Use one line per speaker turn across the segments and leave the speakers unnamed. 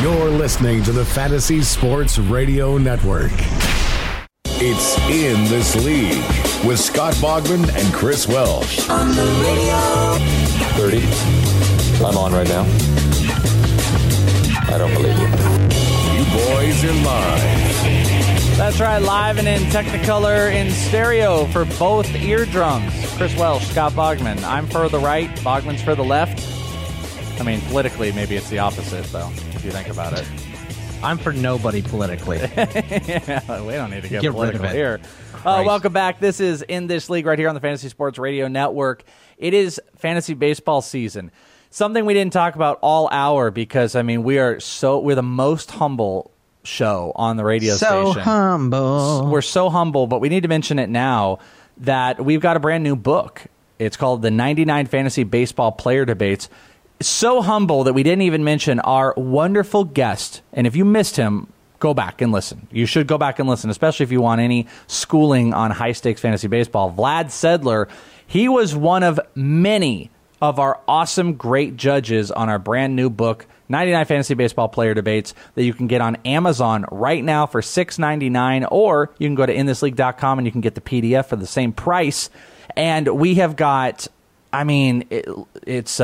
You're listening to the Fantasy Sports Radio Network. It's In This League with Scott Bogman and Chris Welsh.
On the radio.
30. I'm on right now. I don't believe you.
You boys are live.
That's right, live and in Technicolor in stereo for both eardrums. Chris Welsh, Scott Bogman. I'm for the right, Bogman's for the left. I mean, politically, maybe it's the opposite, though, if you think about it.
I'm for nobody politically.
Yeah, we don't need to get political here.
Christ.
Welcome back. This is In This League right here on the Fantasy Sports Radio Network. It is fantasy baseball season. Something we didn't talk about all hour because, I mean, we're the most humble show on the radio station.
So humble.
We're so humble, but we need to mention it now that we've got a brand new book. It's called The 99 Fantasy Baseball Player Debates. So humble that we didn't even mention our wonderful guest. And if you missed him, go back and listen. You should go back and listen, especially if you want any schooling on high-stakes fantasy baseball. Vlad Sedler, he was one of many of our awesome, great judges on our brand new book, 99 Fantasy Baseball Player Debates, that you can get on Amazon right now for $6.99, or you can go to inthisleague.com and you can get the PDF for the same price. And we have got, I mean, it's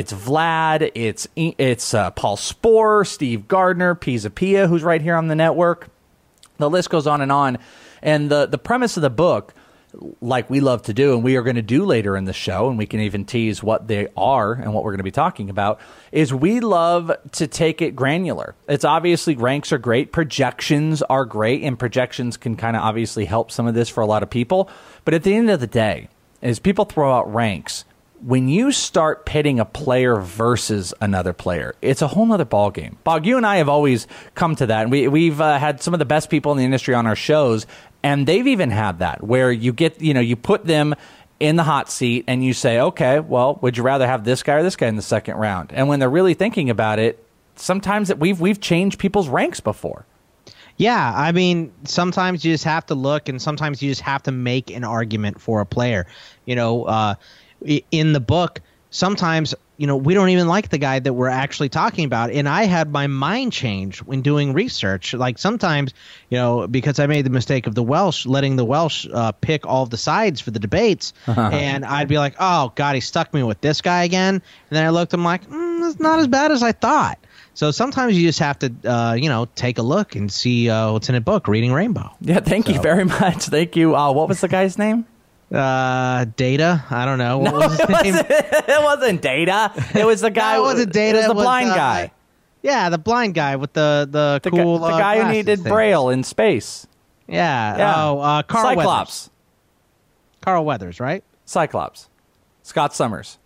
Vlad, it's Paul Sporer, Steve Gardner, Pisa Pia, who's right here on the network. The list goes on. And the premise of the book, like we love to do, and we are going to do later in the show, and we can even tease what they are and what we're going to be talking about, is we love to take it granular. It's obviously, ranks are great, projections are great, and projections can kind of obviously help some of this for a lot of people. But at the end of the day, as people throw out ranks, when you start pitting a player versus another player, it's a whole nother ballgame. Bog, you and I have always come to that, and we've had some of the best people in the industry on our shows, and they've even had that, where you get, you put them in the hot seat, and you say, okay, well, would you rather have this guy or this guy in the second round? And when they're really thinking about it, sometimes we've changed people's ranks before.
Yeah, I mean, sometimes you just have to look, and sometimes you just have to make an argument for a player. In the book, sometimes, we don't even like the guy that we're actually talking about. And I had my mind changed when doing research. Like sometimes, because I made the mistake of letting the Welsh pick all of the sides for the debates. And I'd be like, oh, God, he stuck me with this guy again. And then I looked, I'm like, it's not as bad as I thought. So sometimes you just have to, take a look and see what's in a book, Reading Rainbow.
Yeah, thank you very much. Thank you. What was the guy's name?
Data. I don't know. What was his name?
It wasn't Data. It was the guy.
No, it wasn't Data.
It was the blind guy.
Yeah, the blind guy with the cool.
The guy who needed Braille in space.
Yeah. Oh, Carl
Cyclops.
Weathers. Carl Weathers, right?
Cyclops. Scott Summers.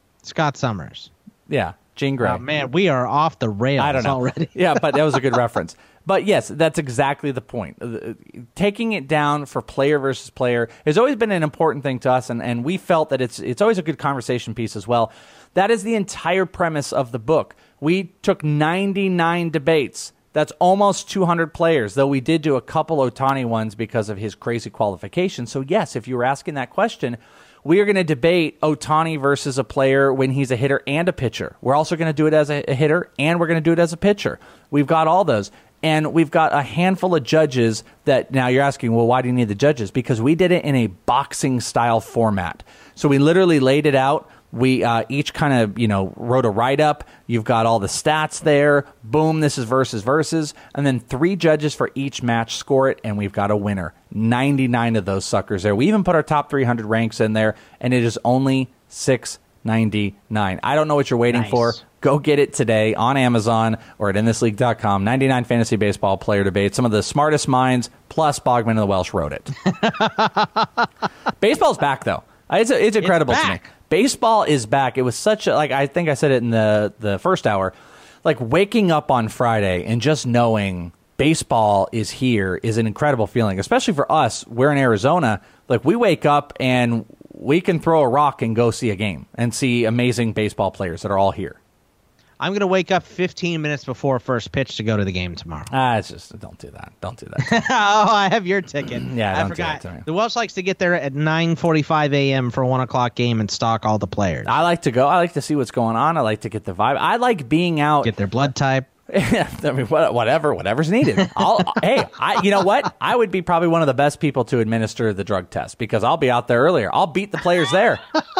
Yeah. Jean Grey.
Oh, man, we are off the rails
I don't know.
already.
Yeah, but that was a good reference. But yes, that's exactly the point. Taking it down for player versus player has always been an important thing to us, and we felt that it's always a good conversation piece as well. That is the entire premise of the book. We took 99 debates. That's almost 200 players, though we did do a couple Ohtani ones because of his crazy qualifications. So yes, if you were asking that question, we are going to debate Ohtani versus a player when he's a hitter and a pitcher. We're also going to do it as a hitter, and we're going to do it as a pitcher. We've got all those. And we've got a handful of judges that, now you're asking, well, why do you need the judges? Because we did it in a boxing-style format. So we literally laid it out. We each kind of, wrote a write-up. You've got all the stats there. Boom, this is versus. And then 3 judges for each match score it, and we've got a winner. 99 of those suckers there. We even put our top 300 ranks in there, and it is only $6.99. I don't know what you're waiting for. Go get it today on Amazon or at inthisleague.com. 99 Fantasy Baseball Player Debates. Some of the smartest minds, plus Bogman and the Welsh wrote it. Baseball's back, though. It's incredible to me. Baseball is back. It was such a, I think I said it in the first hour, waking up on Friday and just knowing baseball is here is an incredible feeling, especially for us. We're in Arizona. We wake up and we can throw a rock and go see a game and see amazing baseball players that are all here.
I'm going to wake up 15 minutes before first pitch to go to the game tomorrow.
It's just, don't do that. Don't do that.
Oh, I have your ticket.
Yeah,
I forgot. The Welsh likes to get there at 9:45 a.m. for a 1 o'clock game and stalk all the players.
I like to go. I like to see what's going on. I like to get the vibe. I like being out.
Get their blood type.
I mean, whatever's needed. You know what? I would be probably one of the best people to administer the drug test because I'll be out there earlier. I'll beat the players there.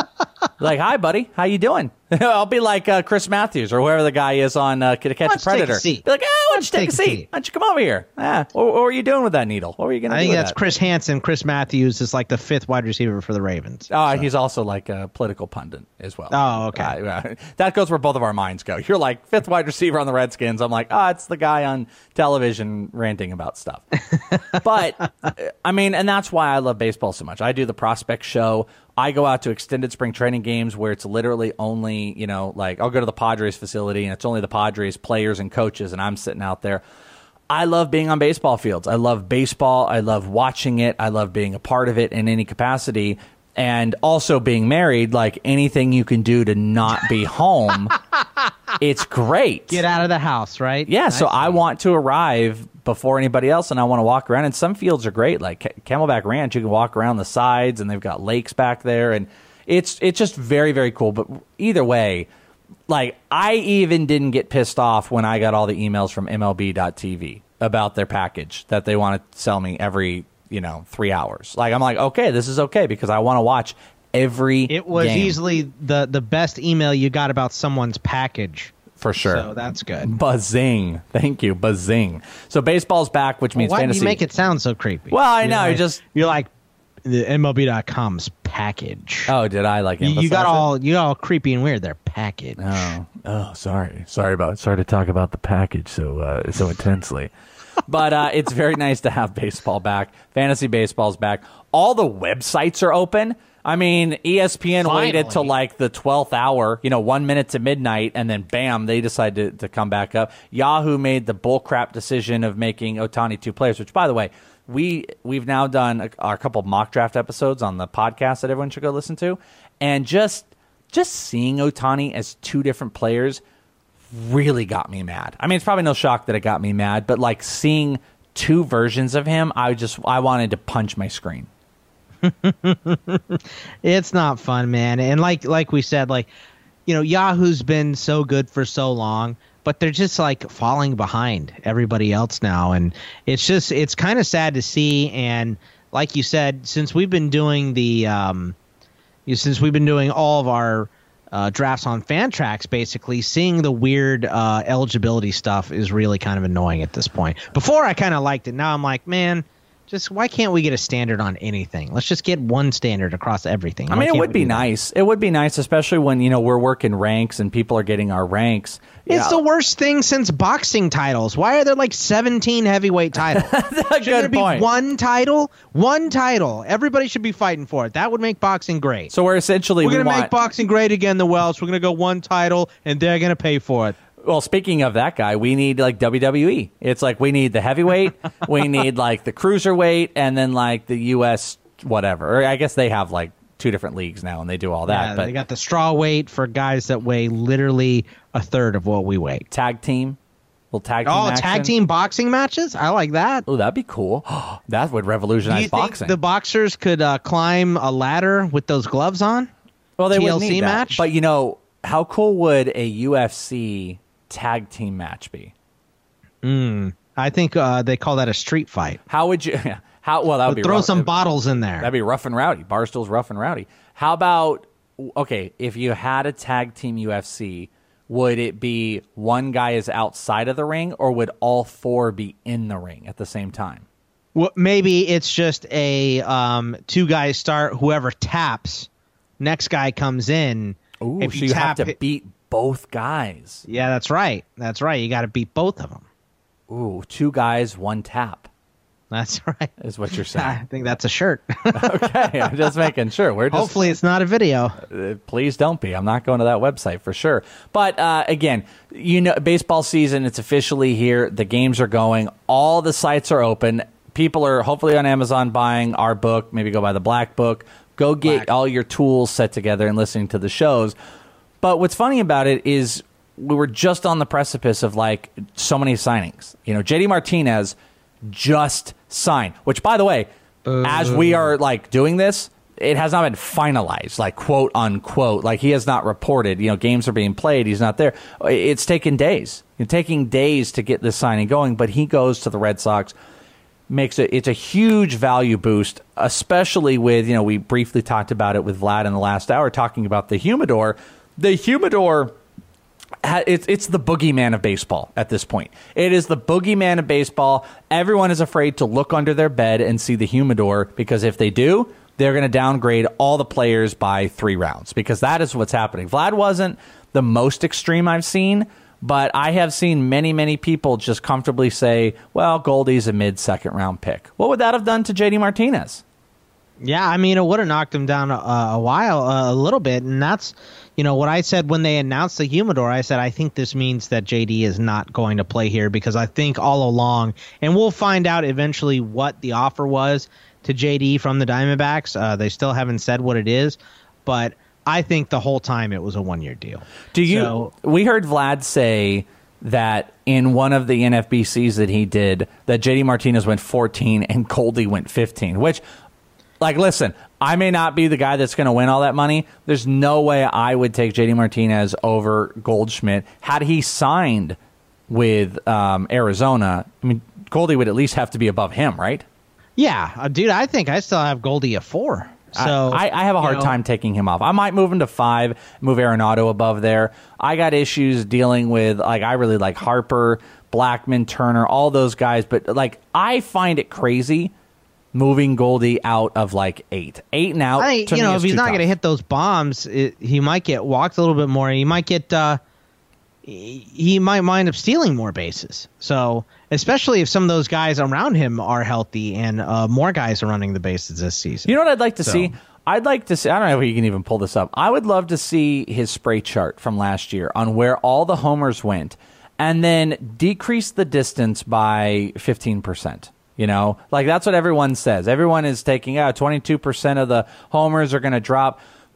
Like, hi, buddy. How you doing? I'll be like Chris Matthews or whoever the guy is on To Catch a Predator. Be like, why don't you take a seat? Why don't you come over here? What were you doing with that needle? What were you going to do
I think
with
that's
that?
Chris Hansen. Chris Matthews is like the 5th wide receiver for the Ravens.
He's also like a political pundit as well.
Oh, okay.
That goes where both of our minds go. You're like 5th wide receiver on the Redskins. I'm like, it's the guy on television ranting about stuff. But, I mean, and that's why I love baseball so much. I do the prospect show. I go out to extended spring training games where it's literally only, like I'll go to the Padres facility and it's only the Padres players and coaches and I'm sitting out there. I love being on baseball fields. I love baseball. I love watching it. I love being a part of it in any capacity. And also being married, like anything you can do to not be home, it's great.
Get out of the house, right?
Yeah, so I want to arrive before anybody else, and I want to walk around. And some fields are great, like Camelback Ranch. You can walk around the sides, and they've got lakes back there, and it's just very, very cool. But either way, like I even didn't get pissed off when I got all the emails from MLB.TV about their package that they want to sell me every 3 hours. Like, I'm like, okay, this is okay because I want to watch every
It was
game.
easily the best email you got about someone's package.
For sure.
So that's good.
Buzzing. Thank you. Buzzing. So baseball's back, which means
Why
fantasy.
do you make it sound so creepy?
Well, I know.
You're like the MLB.com's package.
Oh, did I like emphasize
you got
it?
all creepy and weird there. Package.
Oh, sorry to talk about the package so intensely. But it's very nice to have baseball back. Fantasy baseball's back. All the websites are open. I mean, ESPN waited till like the 12th hour, 1 minute to midnight, and then bam, they decided to come back up. Yahoo made the bullcrap decision of making Ohtani 2 players, which, by the way, we've now done a couple mock draft episodes on the podcast that everyone should go listen to, and just seeing Ohtani as 2 different players really got me mad. I mean, it's probably no shock that it got me mad, but like seeing 2 versions of him, I wanted to punch my screen.
It's not fun, man. And like we said, Yahoo's been so good for so long, but they're just like falling behind everybody else now, and it's kind of sad to see. And like you said, since we've been doing all of our drafts on Fantrax, basically seeing the weird eligibility stuff is really kind of annoying at this point. Before I kind of liked it. Now I'm like, man, just why can't we get a standard on anything? Let's just get one standard across everything.
I mean, it would be nice. It would be nice, especially when, we're working ranks and people are getting our ranks.
It's the worst thing since boxing titles. Why are there like 17 heavyweight titles? Should there be one title? One title. Everybody should be fighting for it. That would make boxing great.
So we're essentially
going to make boxing great again, the Welsh. We're going to go one title, and they're going to pay for it.
Well, speaking of that guy, we need like WWE. It's like we need the heavyweight, we need like the cruiserweight, and then like the U.S. whatever. Or I guess they have like 2 different leagues now, and they do all that.
Yeah,
but
they got the straw weight for guys that weigh literally a third of what we weigh.
Tag team. Little tag team action.
Tag team boxing matches? I like that.
Oh, that'd be cool. That would revolutionize boxing.
Think the boxers could climb a ladder with those gloves on?
Well, they would need that.
match?
But how cool would a UFC tag team match be?
I think they call that a street fight.
How would you? That would be
throw
rough.
some bottles in there.
That'd be rough and rowdy. Barstool's rough and rowdy. How about if you had a tag team UFC, would it be one guy is outside of the ring, or would all 4 be in the ring at the same time?
Well, maybe it's just a 2 guys start. Whoever taps, next guy comes in.
Ooh, so you have to beat both guys.
Yeah, that's right. That's right. You got to beat both of them.
Ooh, 2 guys, 1 tap.
That's right.
Is what you're saying.
I think that's a shirt.
Okay, I'm just making sure.
Hopefully it's not a video.
Please don't be. I'm not going to that website for sure. But again, baseball season, it's officially here. The games are going. All the sites are open. People are hopefully on Amazon buying our book. Maybe go buy the Black Book. Go get all your tools set together and listening to the shows. But what's funny about it is we were just on the precipice of like so many signings. JD Martinez just signed, which, by the way, as we are like doing this, it has not been finalized, like quote unquote, like he has not reported, games are being played. He's not there. It's taken days. It's taking days to get this signing going, but he goes to the Red Sox, it's a huge value boost, especially with, we briefly talked about it with Vlad in the last hour, talking about the humidor. The humidor, it's the boogeyman of baseball at this point. It is the boogeyman of baseball. Everyone is afraid to look under their bed and see the humidor, because if they do, they're going to downgrade all the players by 3 rounds, because that is what's happening. Vlad wasn't the most extreme I've seen, but I have seen many, many people just comfortably say, well, Goldie's a mid-second round pick. What would that have done to JD Martinez?
Yeah, I mean, it would have knocked him down a little bit, and that's, what I said when they announced the humidor. I said, I think this means that JD is not going to play here, because I think all along, and we'll find out eventually what the offer was to JD from the Diamondbacks. They still haven't said what it is, but I think the whole time it was a 1-year deal.
We heard Vlad say that in one of the NFBCs that he did, that JD Martinez went 14 and Goldie went 15, which, listen, I may not be the guy that's going to win all that money. There's no way I would take JD Martinez over Goldschmidt. Had he signed with Arizona, I mean, Goldie would at least have to be above him, right?
Yeah, dude, I think I still have Goldie at 4. So
I have a hard time taking him off. I might move him to 5, move Arenado above there. I got issues dealing with, I really like Harper, Blackmon, Turner, all those guys. But, I find it crazy moving Goldie out of, 8. 8 and out,
if he's not going to hit those bombs, he might get walked a little bit more. He might get he might wind up stealing more bases. So, especially if some of those guys around him are healthy and more guys are running the bases this season.
You know what I'd like to see? I'd like to see, I don't know if you can even pull this up. I would love to see his spray chart from last year on where all the homers went, and then decrease the distance by 15%. That's what everyone says. Everyone is taking out 22% of the homers are going to drop.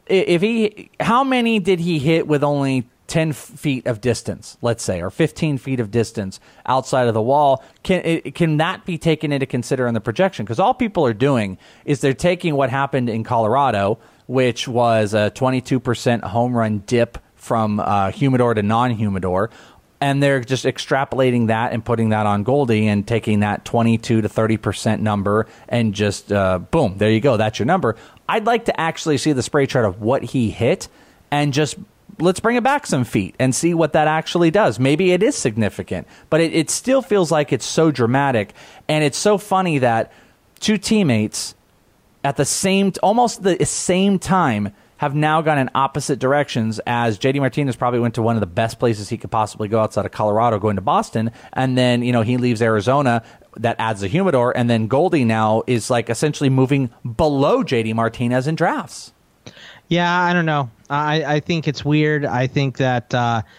How many did he hit with only 10 feet of distance, let's say, or 15 feet of distance outside of the wall? Can that be taken into consider in the projection? Because all people are doing is they're taking what happened in Colorado, which was a 22% home run dip from humidor to non-humidor, and they're just extrapolating that and putting that on Goldie and taking that 22 to 30% number and just, boom, there you go. That's your number. I'd like to actually see the spray chart of what he hit and just let's bring it back some feet and see what that actually does. Maybe it is significant, but it still feels like it's so dramatic. And it's so funny that 2 teammates at almost the same time have now gone in opposite directions, as JD Martinez probably went to one of the best places he could possibly go outside of Colorado, going to Boston. And then, he leaves Arizona. That adds the humidor. And then Goldie now is essentially moving below JD Martinez in drafts.
Yeah, I don't know. I think it's weird. I think that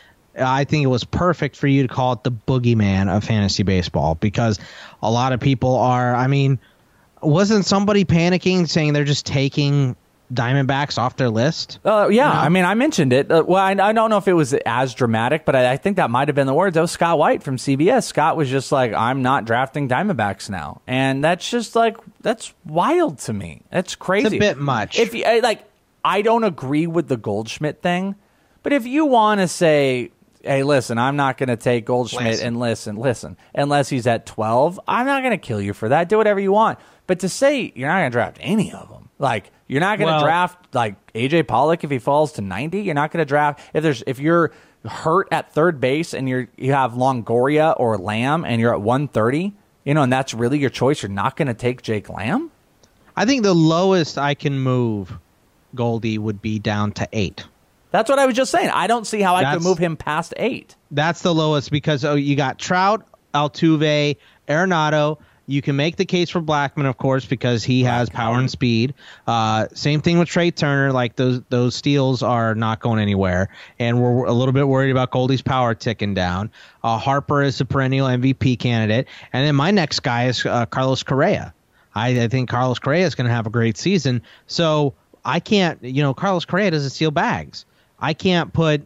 I think it was perfect for you to call it the boogeyman of fantasy baseball, because a lot of people are. I mean, wasn't somebody panicking saying they're just taking Diamondbacks off their list?
Yeah. I mean, I mentioned it. I don't know if it was as dramatic, but I think that might have been the words. That was Scott White from CBS. Scott was just like, I'm not drafting Diamondbacks now. And that's just that's wild to me. That's crazy.
It's a bit much.
If I don't agree with the Goldschmidt thing, but if you want to say, hey, listen, I'm not going to take Goldschmidt and listen, unless he's at 12, I'm not going to kill you for that. Do whatever you want. But to say you're not going to draft any of them, you're not going to draft AJ Pollock if he falls to 90. You're not going to draft if you're hurt at third base and you have Longoria or Lamb and you're at 130, and that's really your choice. You're not going to take Jake Lamb.
I think the lowest I can move Goldie would be down to 8.
That's what I was just saying. I don't see how I could move him past 8.
That's the lowest, because you got Trout, Altuve, Arenado. You can make the case for Blackmon, of course, because he has power and speed. Same thing with Trey Turner. Those steals are not going anywhere, and we're a little bit worried about Goldie's power ticking down. Harper is a perennial MVP candidate, and then my next guy is Carlos Correa. I think Carlos Correa is going to have a great season. So I can't, Carlos Correa doesn't steal bags. I can't put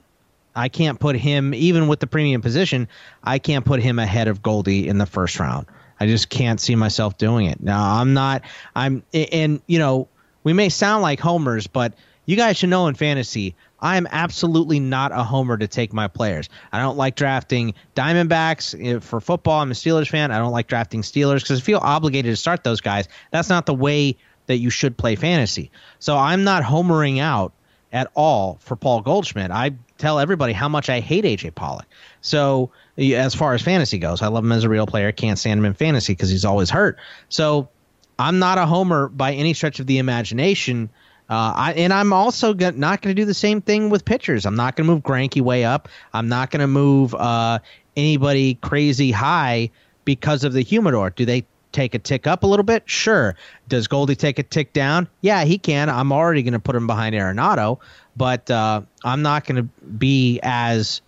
him, even with the premium position, I can't put him ahead of Goldie in the first round. I just can't see myself doing it. Now, we may sound like homers, but you guys should know in fantasy, I am absolutely not a homer to take my players. I don't like drafting Diamondbacks for football. I'm a Steelers fan. I don't like drafting Steelers because I feel obligated to start those guys. That's not the way that you should play fantasy. So I'm not homering out at all for Paul Goldschmidt. I tell everybody how much I hate A.J. Pollock. So as far as fantasy goes, I love him as a real player. Can't stand him in fantasy because he's always hurt. So I'm not a homer by any stretch of the imagination. And I'm also not going to do the same thing with pitchers. I'm not going to move Greinke way up. I'm not going to move anybody crazy high because of the humidor. Do they take a tick up a little bit? Sure. Does Goldie take a tick down? Yeah, he can. I'm already going to put him behind Arenado, but I'm not going to be as,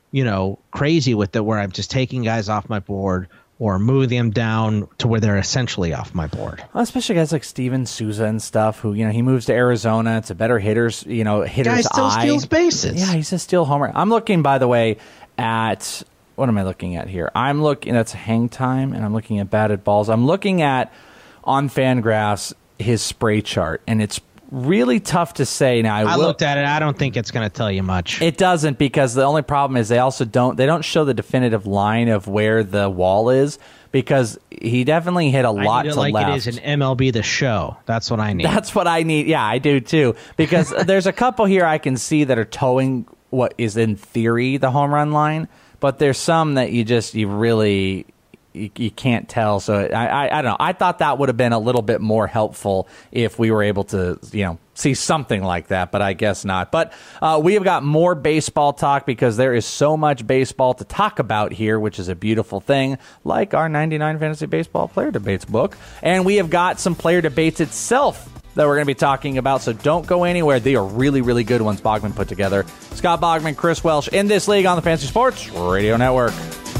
crazy with it where I'm just taking guys off my board or moving them down to where they're essentially off my board.
Well, especially guys like Steven Souza and stuff, who he moves to Arizona. It's a better hitter's
guy still steals bases.
Yeah, he's a steal homer. I'm looking, by the way, at what am I looking at here? I'm looking. That's hang time, and I'm looking at batted balls. I'm looking at on FanGraphs his spray chart, and it's really tough to say. Now
I looked at it. I don't think it's going to tell you much.
It doesn't, because the only problem is they also don't show the definitive line of where the wall is, because he definitely hit a lot to
like
left.
It is an MLB The Show. That's what I need.
That's what I need. Yeah, I do too, because there's a couple here I can see that are towing what is in theory the home run line, but there's some that you really you can't tell. So I don't know. I thought that would have been a little bit more helpful if we were able to, see something like that, but I guess not. But we have got more baseball talk because there is so much baseball to talk about here, which is a beautiful thing, like our 99 Fantasy Baseball Player Debates book. And we have got some player debates itself that we're going to be talking about, so don't go anywhere. They are really, really good ones Bogman put together. Scott Bogman, Chris Welsh in this league on the Fantasy Sports Radio Network.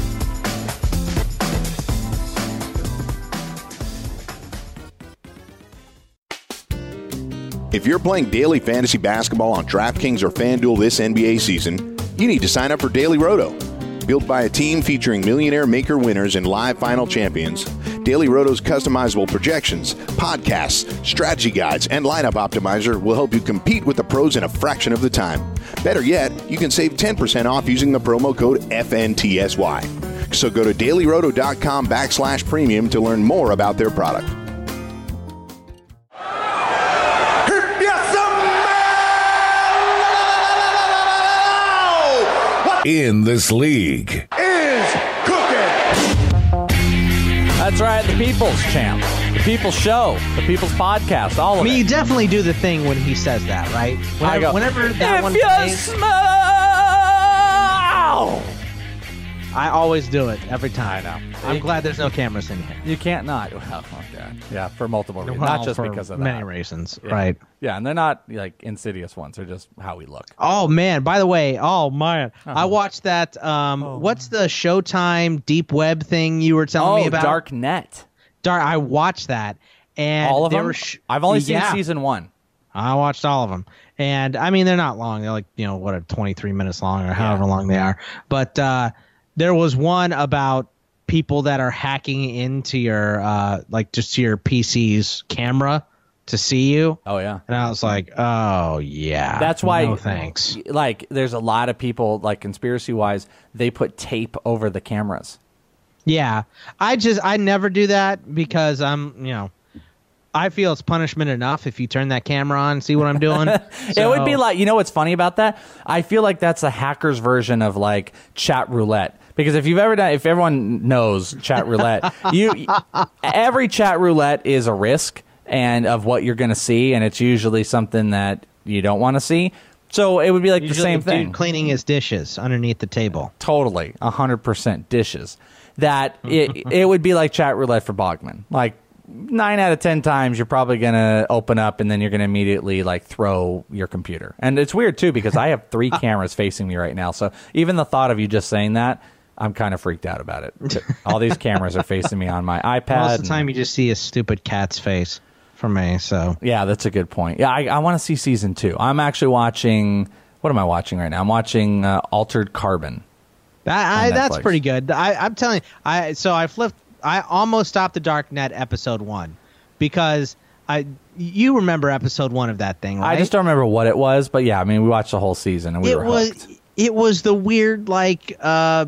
If you're playing daily fantasy basketball on DraftKings or FanDuel this NBA season, you need to sign up for Daily Roto. Built by a team featuring millionaire maker winners and live final champions, Daily Roto's customizable projections, podcasts, strategy guides, and lineup optimizer will help you compete with the pros in a fraction of the time. Better yet, you can save 10% off using the promo code FNTSY. So go to dailyroto.com/premium to learn more about their product.
In this league
is cooking.
That's right, the People's Champ, the People's Show, the People's Podcast, all of it.
You definitely do the thing when he says that, right? Whenever that one plays,
smell.
I always do it every time.
I know.
I'm glad there's no cameras in here.
You can't not. Well, okay. Yeah, for multiple reasons,
Well,
not just
for
because of that.
many reasons,
Yeah.
right?
Yeah, and they're not like insidious ones. They're just how we look.
Oh man! By the way, I watched that. What's the Showtime Deep Web thing you were telling me about?
Dark Net.
I watched that, and
All of
they
them.
were
I've only seen season 1.
I watched all of them, and I mean they're not long. They're like 23 minutes long or however long they are. But there was one about people that are hacking into your just to your PC's camera to see you.
Oh yeah.
And I was like, oh yeah.
That's why.
No thanks.
Like, there's a lot of people, like conspiracy wise, they put tape over the cameras.
Yeah, I never do that because I feel it's punishment enough if you turn that camera on and see what I'm doing.
It would be like, what's funny about that? I feel like that's a hacker's version of like chat roulette. Because if everyone knows chat roulette, every chat roulette is a risk and of what you're going to see, and it's usually something that you don't want to see. So it would be like usually the same thing.
Dude cleaning his dishes underneath the table.
Totally, 100% dishes. That it would be like chat roulette for Bogman. Like 9 out of 10 times, you're probably going to open up and then you're going to immediately like throw your computer. And it's weird too because I have 3 cameras facing me right now. So even the thought of you just saying that, I'm kind of freaked out about it. All these cameras are facing me on my iPad.
Most of the time, you just see a stupid cat's face for me. So
yeah, that's a good point. Yeah, I want to see season 2. I'm actually watching. What am I watching right now? I'm watching Altered Carbon.
That's pretty good. I'm telling you, I almost stopped the Dark Net episode 1 because You remember episode 1 of that thing, right?
I just don't remember what it was, but yeah, I mean, we watched the whole season and we were hooked.
It was the weird, like,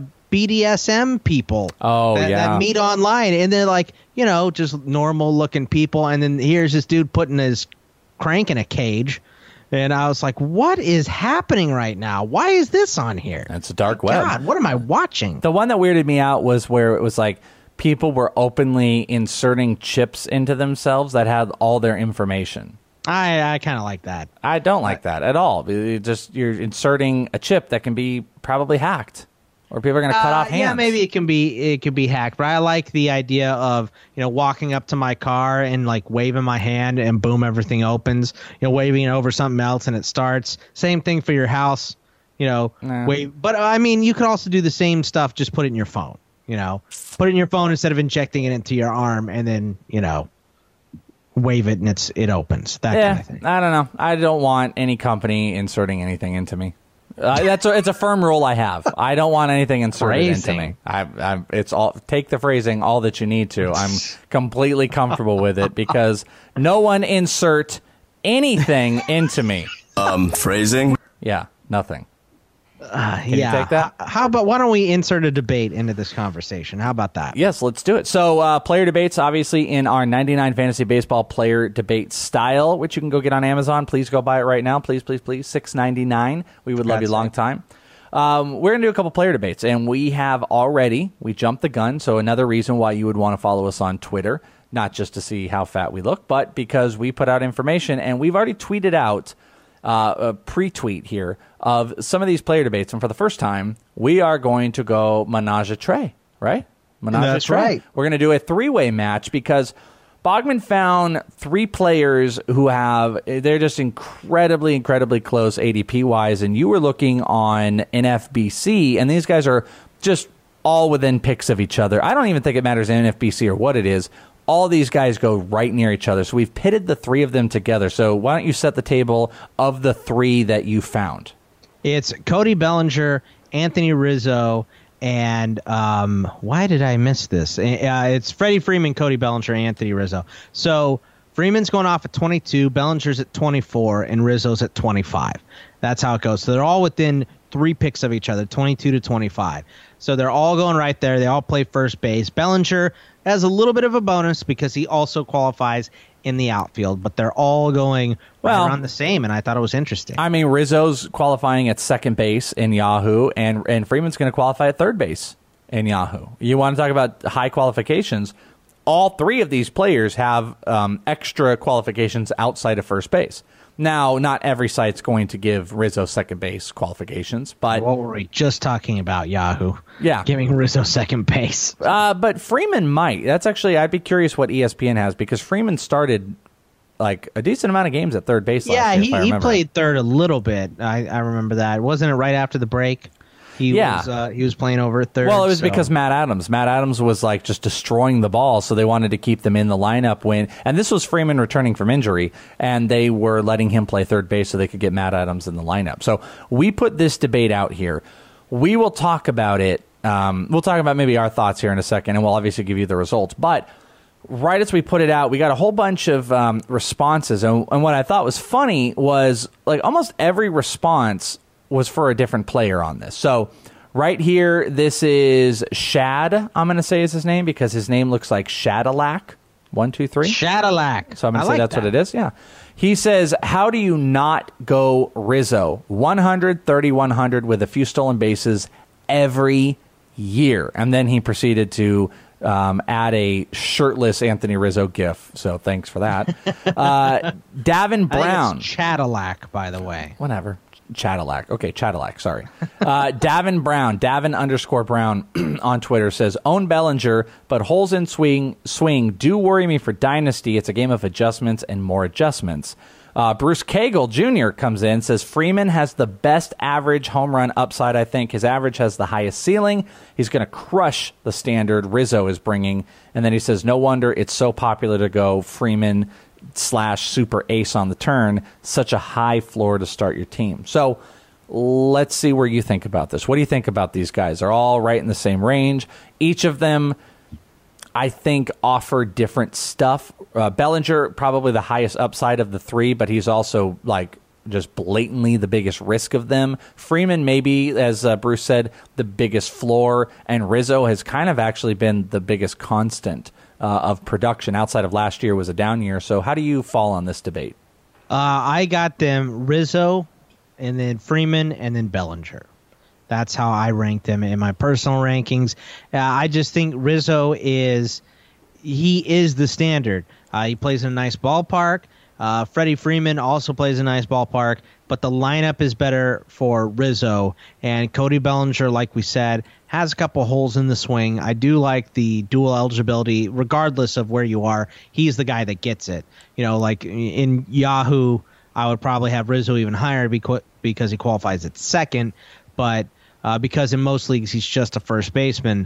BDSM people that meet online, and they're like, just normal looking people, and then here's this dude putting his crank in a cage, and I was like, what is happening right now? Why is this on here?
It's a dark web.
God, what am I watching?
The one that weirded me out was where it was like people were openly inserting chips into themselves that had all their information.
I kind of like that.
I don't like that at all. You're inserting a chip that can be probably hacked. Or people are going to cut off hands.
Yeah, maybe it can be hacked. But I like the idea of walking up to my car and like waving my hand and boom, everything opens. Waving over something else and it starts. Same thing for your house. Wave. But I mean, you could also do the same stuff. Just put it in your phone. Put it in your phone instead of injecting it into your arm and then wave it and it opens. That kind of thing. I
don't know. I don't want any company inserting anything into me. It's a firm rule I have. I don't want anything inserted into me. It's all, take the phrasing all that you need to. I'm completely comfortable with it because no one insert anything into me.
Phrasing?
Yeah, nothing.
Can
you take that?
How about, why don't we insert a debate into this conversation? How about that?
Yes, let's do it. So player debates, obviously, in our 99 Fantasy Baseball player debate style, which you can go get on Amazon. Please go buy it right now. Please, please, please. $6.99. We would love you long time. We're going to do a couple player debates, and we jumped the gun, so another reason why you would want to follow us on Twitter, not just to see how fat we look, but because we put out information, and we've already tweeted out a pre-tweet here of some of these player debates, and for the first time, we are going to go menage a trait, right?
That's right.
We're going to do a 3-way match because Bogman found 3 players who they're just incredibly, incredibly close ADP-wise, and you were looking on NFBC, and these guys are just all within picks of each other. I don't even think it matters in NFBC or what it is. All these guys go right near each other. So we've pitted the 3 of them together. So why don't you set the table of the 3 that you found?
It's Cody Bellinger, Anthony Rizzo, and why did I miss this? It's Freddie Freeman, Cody Bellinger, Anthony Rizzo. So Freeman's going off at 22, Bellinger's at 24, and Rizzo's at 25. That's how it goes. So they're all within 3 picks of each other, 22 to 25. So they're all going right there. They all play first base. Bellinger has a little bit of a bonus because he also qualifies in the outfield, but they're all going right around the same, and I thought it was interesting.
I mean, Rizzo's qualifying at second base in Yahoo, and Freeman's going to qualify at third base in Yahoo. You want to talk about high qualifications? All 3 of these players have extra qualifications outside of first base. Now, not every site's going to give Rizzo second base qualifications, but
what were we just talking about? Yahoo,
yeah,
giving Rizzo second base.
But Freeman might. That's actually, I'd be curious what ESPN has because Freeman started like a decent amount of games at third base.
Yeah, he played third a little bit. I remember that. Wasn't it right after the break? He was playing over at third.
Well, it was because Matt Adams was like just destroying the ball, so they wanted to keep them in the lineup and this was Freeman returning from injury, and they were letting him play third base so they could get Matt Adams in the lineup. So we put this debate out here. We will talk about it. We'll talk about maybe our thoughts here in a second, and we'll obviously give you the results. But right as we put it out, we got a whole bunch of responses, and what I thought was funny was like almost every response was for a different player on this. So right here, this is Shad, I'm going to say is his name because his name looks like Shadalak. 1, 2, 3.
Shadalak.
So I'm going to say that's what it is. Yeah. He says, how do you not go Rizzo? 100, 30, 100 with a few stolen bases every year. And then he proceeded to add a shirtless Anthony Rizzo gif. So thanks for that. Davin Brown.
It's Shadalak, by the way.
Whatever. Cadillac. Okay, Cadillac, sorry. Davin Brown, Davin_Brown on Twitter says, own Bellinger, but holes in swing do worry me for Dynasty. It's a game of adjustments and more adjustments. Bruce Cagle Jr. comes in, says Freeman has the best average home run upside, I think. His average has the highest ceiling. He's going to crush the standard Rizzo is bringing. And then he says, no wonder it's so popular to go Freeman / super ace on the turn, such a high floor to start your team. So let's see where you think about this. What do you think about these guys? They're all right in the same range. Each of them, I think offer different stuff. Bellinger, probably the highest upside of the three, but he's also like just blatantly the biggest risk of them. Freeman, maybe, as Bruce said, the biggest floor, and Rizzo has kind of actually been the biggest constant of production. Outside of last year was a down year. So how do you fall on this debate?
I got them Rizzo, and then Freeman, and then Bellinger. That's how I ranked them in my personal rankings. I just think Rizzo is the standard. He plays in a nice ballpark. Freddie Freeman also plays a nice ballpark, but the lineup is better for Rizzo. And Cody Bellinger, like we said, has a couple holes in the swing. I do like the dual eligibility, regardless of where you are. He's the guy that gets it. Like in Yahoo, I would probably have Rizzo even higher because he qualifies at second, but because in most leagues he's just a first baseman,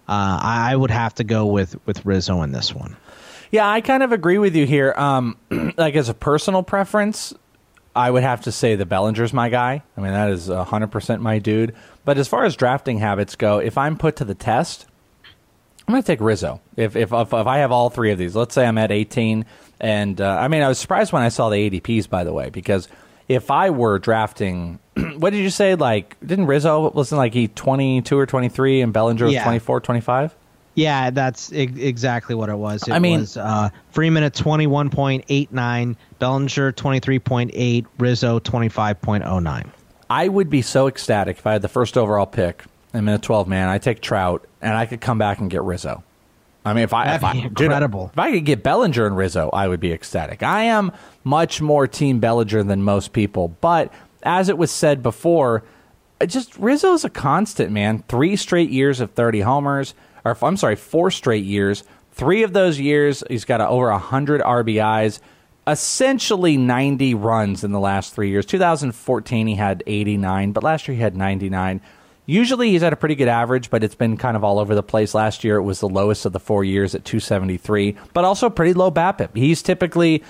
I would have to go with Rizzo in this one.
Yeah, I kind of agree with you here. Like as a personal preference, I would have to say the Bellinger's my guy. I mean, that is 100% my dude. But as far as drafting habits go, if I'm put to the test, I'm going to take Rizzo. If I have all three of these, let's say I'm at 18, and I was surprised when I saw the ADPs, by the way, because if I were drafting, what did you say? Like, didn't Rizzo, wasn't like he 22 or 23 and Bellinger was 24, 25?
Yeah, that's exactly what it was. It was Freeman at 21.89, Bellinger 23.8, Rizzo 25.09.
I would be so ecstatic if I had the first overall pick. I'm in a 12-man. I take Trout, and I could come back and get Rizzo. I mean,
incredible.
If I could get Bellinger and Rizzo, I would be ecstatic. I am much more Team Bellinger than most people, but as it was said before, just Rizzo's a constant, man. 3 straight years of 30 homers. 4 straight years. 3 of those years, he's got over 100 RBIs, essentially 90 runs in the last 3 years. 2014, he had 89, but last year he had 99. Usually he's at a pretty good average, but it's been kind of all over the place. Last year it was the lowest of the 4 years at 273, but also pretty low BABIP. He's typically,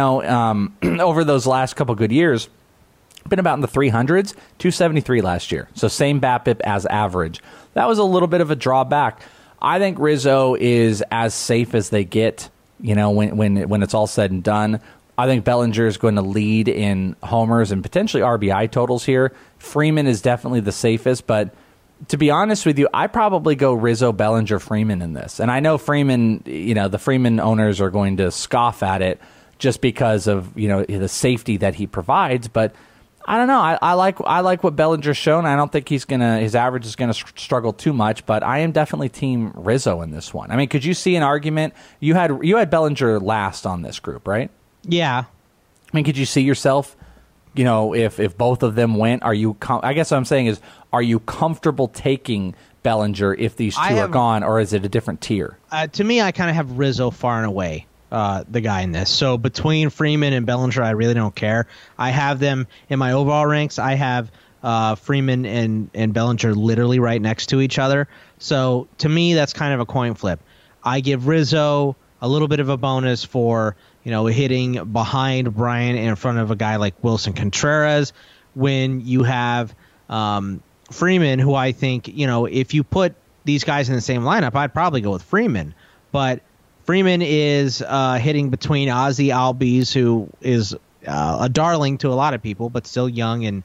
over those last couple good years, been about in the 300s, 273 last year. So same BABIP as average. That was a little bit of a drawback. I think Rizzo is as safe as they get, when it's all said and done. I think Bellinger is going to lead in homers and potentially RBI totals here. Freeman is definitely the safest, but to be honest with you, I probably go Rizzo, Bellinger, Freeman in this. And I know Freeman, the Freeman owners are going to scoff at it just because of, the safety that he provides, but I don't know. I like what Bellinger's shown. I don't think his average is gonna struggle too much, but I am definitely Team Rizzo in this one. I mean, could you see an argument? You had Bellinger last on this group, right?
Yeah.
I mean, could you see yourself, if both of them went? I guess what I'm saying is, are you comfortable taking Bellinger if these two are gone, or is it a different tier?
To me, I kind of have Rizzo far and away. The guy in this. So between Freeman and Bellinger, I really don't care. I have them in my overall ranks. I have Freeman and Bellinger literally right next to each other. So to me, that's kind of a coin flip. I give Rizzo a little bit of a bonus for, hitting behind Bryant in front of a guy like Wilson Contreras. When you have Freeman, who I think, if you put these guys in the same lineup, I'd probably go with Freeman. But Freeman is hitting between Ozzie Albies, who is a darling to a lot of people, but still young and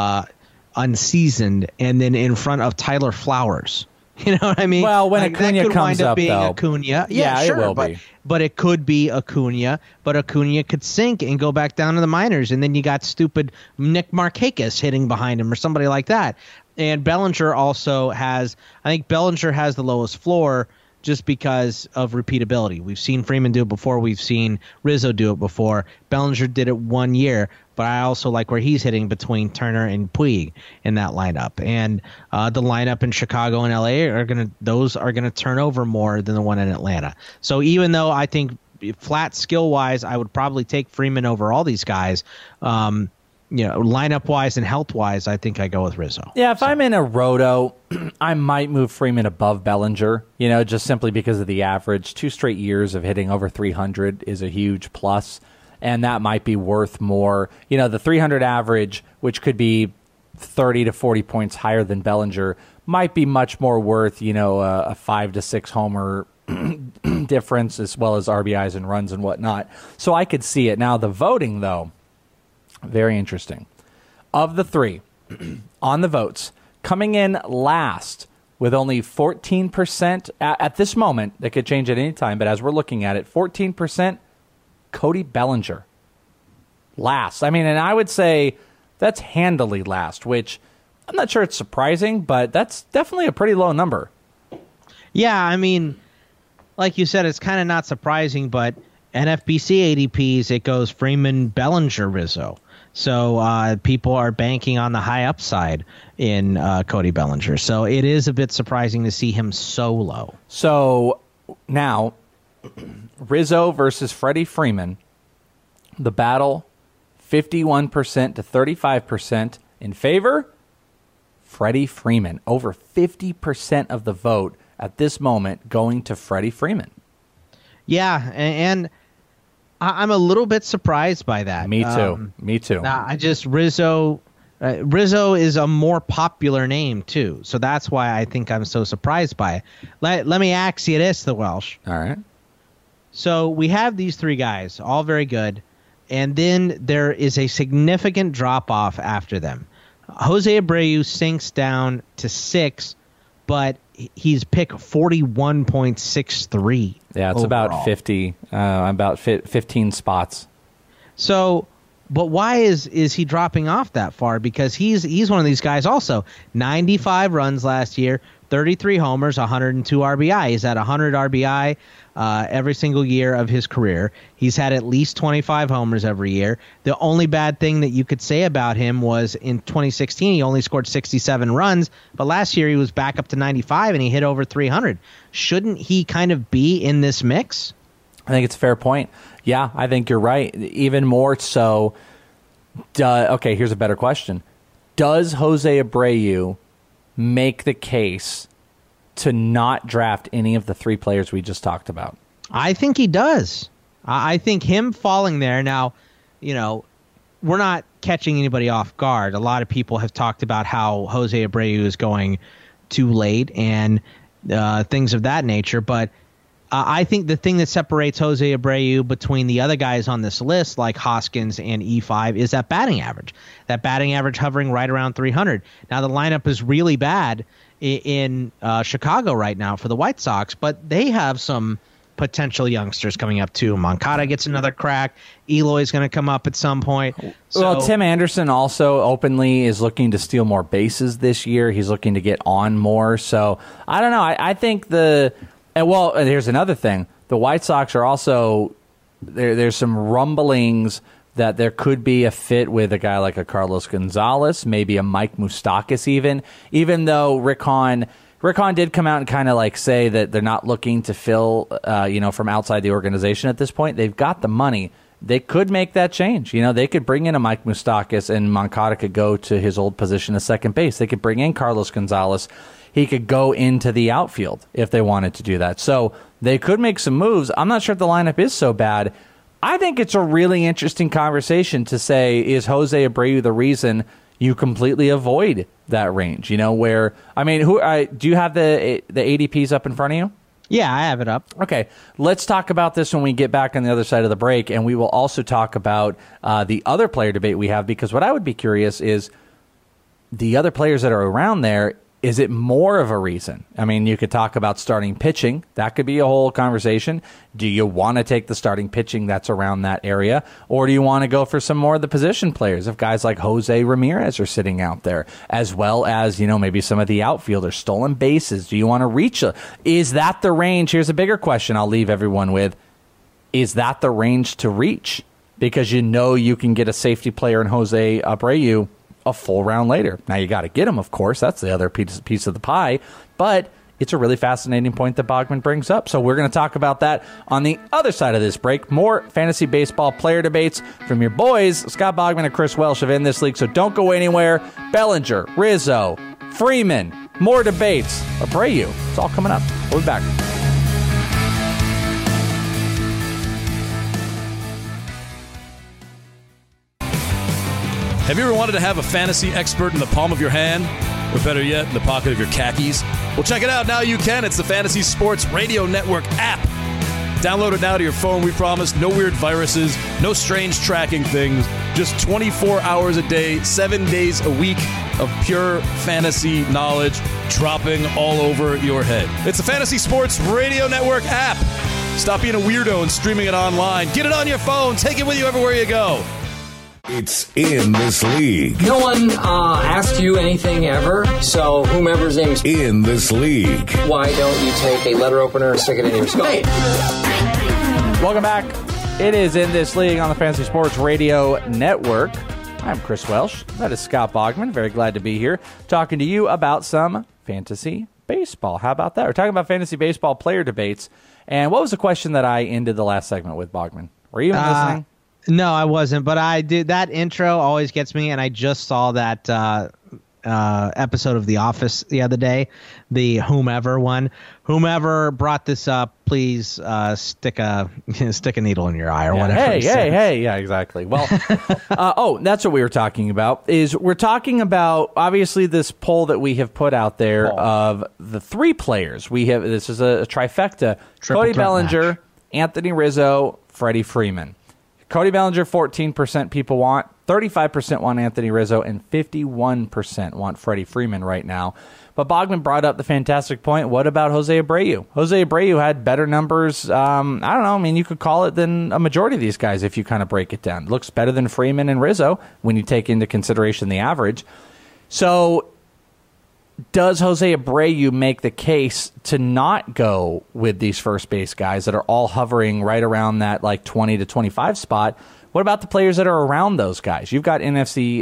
unseasoned, and then in front of Tyler Flowers. You know what I mean?
Well, when Acuna comes up,
being
though.
Acuna.
Yeah,
sure,
it will be.
But it could be Acuna, but Acuna could sink and go back down to the minors, and then you got stupid Nick Markakis hitting behind him or somebody like that. And Bellinger also has – I think Bellinger has the lowest floor just because of repeatability. We've seen Freeman do it before. We've seen Rizzo do it before. Bellinger did it 1 year, but I also like where he's hitting between Turner and Puig in that lineup. And the lineup in Chicago and LA are gonna turn over more than the one in Atlanta. So even though I think flat skill wise, I would probably take Freeman over all these guys. Lineup wise and health wise, I think I go with Rizzo.
Yeah, if I'm in a roto, I might move Freeman above Bellinger, just simply because of the average. 2 straight years of hitting over 300 is a huge plus, and that might be worth more. The 300 average, which could be 30 to 40 points higher than Bellinger, might be much more worth, a 5 to 6 homer difference as well as RBIs and runs and whatnot. So I could see it. Now, the voting, though, very interesting. Of the three on the votes, coming in last with only 14% at this moment, that could change at any time, but as we're looking at it, 14%, Cody Bellinger. Last. I mean, and I would say that's handily last, which I'm not sure it's surprising, but that's definitely a pretty low number.
Yeah, I mean, like you said, it's kind of not surprising, but NFBC ADPs, it goes Freeman, Bellinger, Rizzo. So people are banking on the high upside in Cody Bellinger. So it is a bit surprising to see him so low.
So now, Rizzo versus Freddie Freeman, the battle, 51% to 35% in favor. Freddie Freeman, over 50% of the vote at this moment going to Freddie Freeman.
Yeah, and I'm a little bit surprised by that.
Me too.
Rizzo is a more popular name too, so that's why I think I'm so surprised by it. Let me ask you this, the Welsh.
All right.
So we have these three guys, all very good, and then there is a significant drop-off after them. Jose Abreu sinks down to 6, but he's pick 41.63.
Yeah, it's
overall.
about 15 spots.
So, but why is he dropping off that far? Because he's one of these guys also. 95 runs last year, 33 homers, 102 RBI. He's at 100 RBI every single year of his career. He's had at least 25 homers every year. The only bad thing that you could say about him was in 2016, he only scored 67 runs, but last year he was back up to 95 and he hit over 300. Shouldn't he kind of be in this mix?
I think it's a fair point. Yeah, I think you're right. Even more so, okay, here's a better question. Does Jose Abreu make the case to not draft any of the three players we just talked about?
I think he does. I think him falling there now, we're not catching anybody off guard. A lot of people have talked about how Jose Abreu is going too late and things of that nature, but I think the thing that separates Jose Abreu between the other guys on this list, like Hoskins and E5, is that batting average. That batting average hovering right around 300. Now, the lineup is really bad in Chicago right now for the White Sox, but they have some potential youngsters coming up, too. Moncada gets another crack. Eloy's going to come up at some point.
Well, Tim Anderson also openly is looking to steal more bases this year. He's looking to get on more. So, I don't know. I think here's another thing. The White Sox are also there's some rumblings that there could be a fit with a guy like a Carlos Gonzalez, maybe a Mike Moustakas even though Rick Hahn did come out and kind of like say that they're not looking to fill from outside the organization at this point. They've got the money. They could make that change. They could bring in a Mike Moustakas and Moncada could go to his old position of second base. They could bring in Carlos Gonzalez. He could go into the outfield if they wanted to do that. So they could make some moves. I'm not sure if the lineup is so bad. I think it's a really interesting conversation to say, is Jose Abreu the reason you completely avoid that range? Do you have the ADPs up in front of you?
Yeah, I have it up.
Okay, let's talk about this when we get back on the other side of the break, and we will also talk about the other player debate we have, because what I would be curious is the other players that are around there. Is it more of a reason? I mean, you could talk about starting pitching. That could be a whole conversation. Do you want to take the starting pitching that's around that area? Or do you want to go for some more of the position players if guys like Jose Ramirez are sitting out there, as well as, maybe some of the outfielders, stolen bases? Do you want to reach? Is that the range? Here's a bigger question I'll leave everyone with. Is that the range to reach? Because you can get a safety player in Jose Abreu a full round later. Now you got to get him, of course. That's the other piece of the pie. But it's a really fascinating point that Bogman brings up. So we're going to talk about that on the other side of this break. More fantasy baseball player debates from your boys, Scott Bogman and Chris Welsh of In This League. So don't go anywhere. Bellinger, Rizzo, Freeman, more debates. Abreu. It's all coming up. We'll be back.
Have you ever wanted to have a fantasy expert in the palm of your hand? Or better yet, in the pocket of your khakis? Well, check it out. Now you can. It's the Fantasy Sports Radio Network app. Download it now to your phone, we promise. No weird viruses, no strange tracking things. Just 24 hours a day, 7 days a week of pure fantasy knowledge dropping all over your head. It's the Fantasy Sports Radio Network app. Stop being a weirdo and streaming it online. Get it on your phone. Take it with you everywhere you go.
It's In This League.
No one asked you anything ever, so whomever's name is
In This League.
Why don't you take a letter opener and stick it in your skull? Hey.
Welcome back. It is In This League on the Fantasy Sports Radio Network. I'm Chris Welsh. That is Scott Bogman. Very glad to be here talking to you about some fantasy baseball. How about that? We're talking about fantasy baseball player debates. And what was the question that I ended the last segment with, Bogman? Were you even listening?
No, I wasn't, but I did. That intro always gets me, and I just saw that episode of The Office the other day, the whomever one. Whomever brought this up, please stick a needle in your eye or whatever.
Hey, yeah, exactly. Well, that's what we were talking about. We're talking about obviously this poll that we have put out there of the three players. This is a trifecta: Cody Bellinger, match. Anthony Rizzo, Freddie Freeman. Cody Bellinger, 14% people want, 35% want Anthony Rizzo, and 51% want Freddie Freeman right now. But Bogman brought up the fantastic point. What about Jose Abreu? Jose Abreu had better numbers, I don't know, I mean, you could call it than a majority of these guys if you kind of break it down. Looks better than Freeman and Rizzo when you take into consideration the average. So does Jose Abreu make the case to not go with these first base guys that are all hovering right around that like 20 to 25 spot? What about the players that are around those guys? You've got NFBC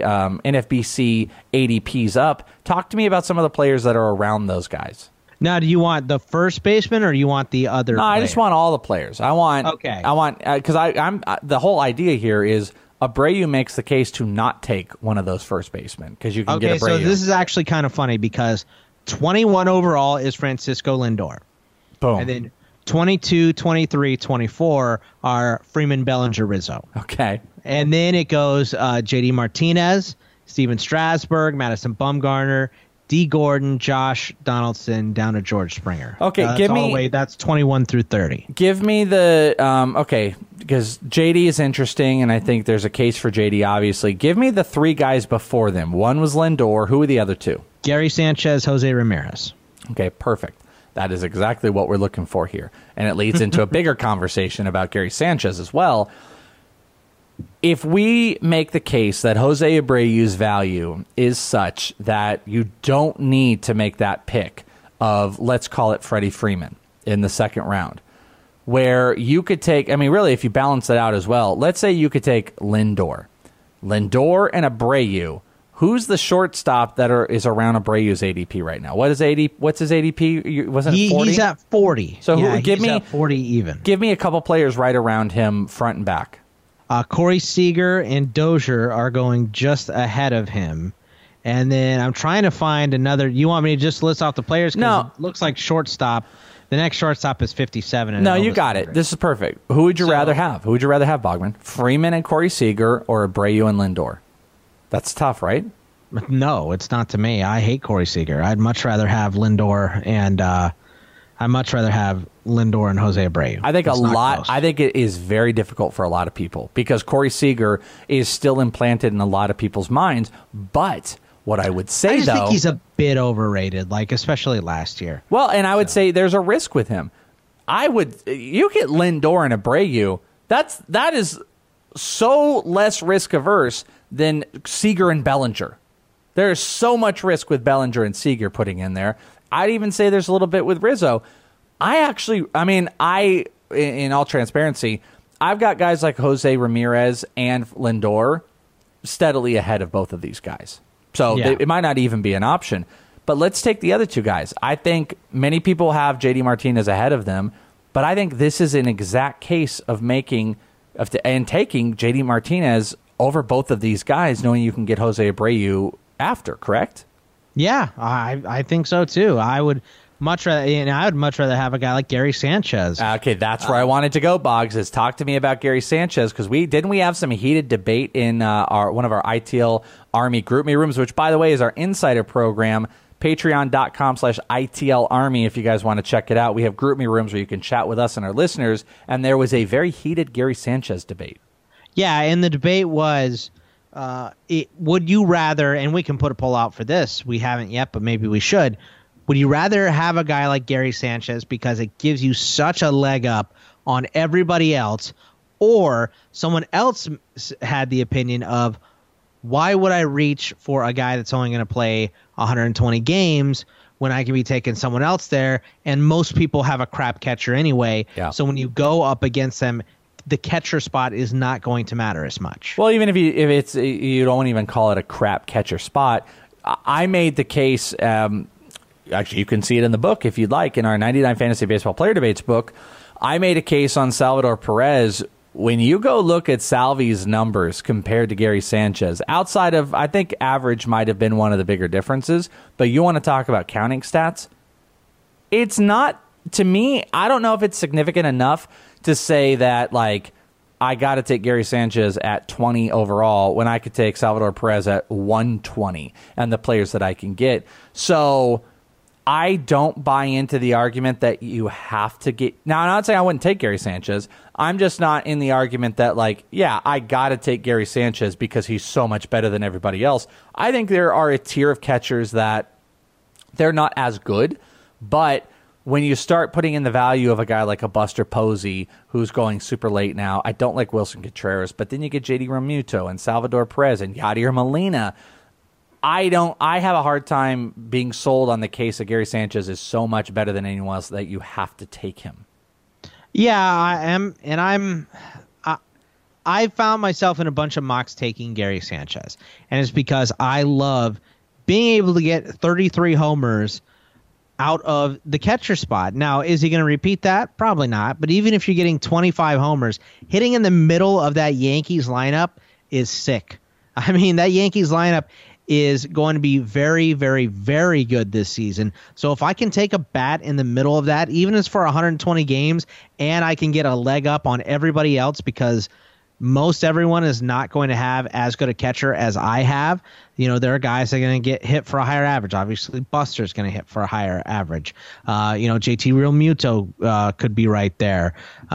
ADPs up. Talk to me about some of the players that are around those guys.
Now, do you want the first baseman or do you want the other?
No,
player?
I just want all the players. Because I'm the whole idea here is Abreu makes the case to not take one of those first basemen because you can get Abreu.
So this is actually kind of funny because 21 overall is Francisco Lindor.
Boom.
And then 22, 23, 24 are Freeman, Bellinger, Rizzo.
Okay.
And then it goes J.D. Martinez, Steven Strasburg, Madison Bumgarner, D. Gordon, Josh Donaldson, down to George Springer.
Okay,
that's 21 through 30.
Give me the because JD is interesting, and I think there's a case for JD. Obviously, give me the three guys before them. One was Lindor. Who were the other two?
Gary Sanchez, Jose Ramirez.
Okay, perfect. That is exactly what we're looking for here, and it leads into a bigger conversation about Gary Sanchez as well. If we make the case that Jose Abreu's value is such that you don't need to make that pick of, let's call it Freddie Freeman in the second round, where you could take, I mean, really, if you balance it out as well, let's say you could take Lindor and Abreu. Who's the shortstop that is around Abreu's ADP right now? What's his ADP? Wasn't it 40?
He's at 40.
So
he's at 40 even.
Give me a couple players right around him, front and back.
Corey Seager and Dozier are going just ahead of him. And then I'm trying to find another. You want me to just list off the players?
No.
It looks like shortstop. The next shortstop is 57.
No, you got it. This is perfect. Who would you rather have? Who would you rather have, Bogman? Freeman and Corey Seager or Abreu and Lindor? That's tough, right?
No, it's not to me. I hate Corey Seager. I'd much rather have Lindor and Jose Abreu.
I think it is very difficult for a lot of people because Corey Seager is still implanted in a lot of people's minds. But what I would say,
I think he's a bit overrated, like especially last year.
Well, and I would say there's a risk with him. You get Lindor and Abreu. That is so less risk averse than Seager and Bellinger. There is so much risk with Bellinger and Seager putting in there. I'd even say there's a little bit with Rizzo. In all transparency, I've got guys like Jose Ramirez and Lindor steadily ahead of both of these guys. So it might not even be an option. But let's take the other two guys. I think many people have J.D. Martinez ahead of them, but I think this is an exact case of taking J.D. Martinez over both of these guys, knowing you can get Jose Abreu after, correct?
Yeah, I think so too. I would much rather, I would much rather have a guy like Gary Sanchez.
Okay, that's where I wanted to go, Boggs, is talk to me about Gary Sanchez, because we have some heated debate in one of our ITL Army Group Me rooms, which, by the way, is our insider program, patreon.com/ITL Army, if you guys want to check it out. We have Group Me rooms where you can chat with us and our listeners, and there was a very heated Gary Sanchez debate.
Yeah, and the debate was, would you rather, and we can put a poll out for this, we haven't yet, but maybe we should, would you rather have a guy like Gary Sanchez because it gives you such a leg up on everybody else, or someone else had the opinion of, why would I reach for a guy that's only going to play 120 games when I can be taking someone else there, and most people have a crap catcher anyway, so when you go up against them, the catcher spot is not going to matter as much.
Well, even if you don't even call it a crap catcher spot, I made the case. Actually, you can see it in the book if you'd like. In our 99 Fantasy Baseball Player Debates book, I made a case on Salvador Perez. When you go look at Salvi's numbers compared to Gary Sanchez, outside of, I think average might have been one of the bigger differences, but you want to talk about counting stats? It's not, to me, I don't know if it's significant enough to say that, like, I got to take Gary Sanchez at 20 overall when I could take Salvador Perez at 120 and the players that I can get. So I don't buy into the argument that you have to get. Now, I'm not saying I wouldn't take Gary Sanchez. I'm just not in the argument that, like, yeah, I got to take Gary Sanchez because he's so much better than everybody else. I think there are a tier of catchers that they're not as good, but when you start putting in the value of a guy like a Buster Posey, who's going super late now, I don't like Wilson Contreras, but then you get JD Realmuto and Salvador Perez and Yadier Molina. I have a hard time being sold on the case that Gary Sanchez is so much better than anyone else that you have to take him.
Yeah, I am, and I found myself in a bunch of mocks taking Gary Sanchez, and it's because I love being able to get 33 homers out of the catcher spot. Now, is he going to repeat that? Probably not, but even if you're getting 25 homers, hitting in the middle of that Yankees lineup is sick. I mean, that Yankees lineup is going to be very, very, very good this season. So if I can take a bat in the middle of that, even if it's for 120 games, and I can get a leg up on everybody else because most everyone is not going to have as good a catcher as I have. You know, there are guys that are going to get hit for a higher average. Obviously, Buster's going to hit for a higher average. JT Realmuto could be right there.